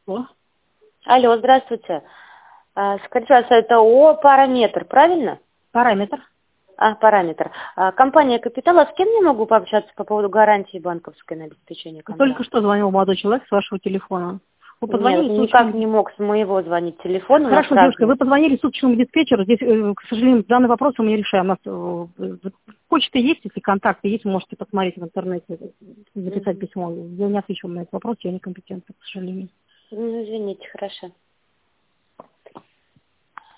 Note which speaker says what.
Speaker 1: О,
Speaker 2: Алло, здравствуйте. Скажите, пожалуйста, это ООО «Параметр», правильно?
Speaker 1: параметр.
Speaker 2: Параметр. Компания «Капитал», а с кем я могу пообщаться по поводу гарантии банковской на обеспечение
Speaker 1: Только
Speaker 2: контракта?
Speaker 1: что звонил молодой человек с вашего телефона. Вы
Speaker 2: Нет,
Speaker 1: позвонили
Speaker 2: никак
Speaker 1: суточному...
Speaker 2: не мог с моего звонить телефон, у нас
Speaker 1: Хорошо, девушка,
Speaker 2: разный.
Speaker 1: вы позвонили суточному диспетчеру. Здесь, к сожалению, данный вопрос мы не решаем. У нас почта есть, если контакты есть, вы можете посмотреть в интернете, записать
Speaker 2: Мгм.
Speaker 1: письмо. Я не отвечу на этот вопрос, я некомпетентна, к сожалению.
Speaker 2: Ну, извините, хорошо.